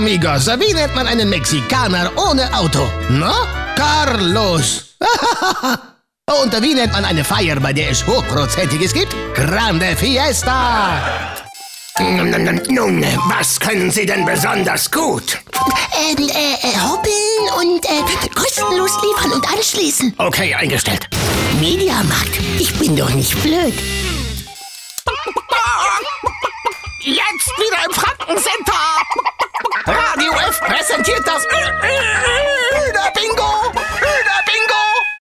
amigos, wie nennt man einen Mexikaner ohne Auto? Na? Carlos. Und wie nennt man eine Feier, bei der es Hochprozentiges gibt? Grande Fiesta. Nun, was können Sie denn besonders gut? Hoppeln und kostenlos liefern und anschließen. Okay, eingestellt. Mediamarkt, ich bin doch nicht blöd. Jetzt wieder im Frankencenter. Radio F präsentiert das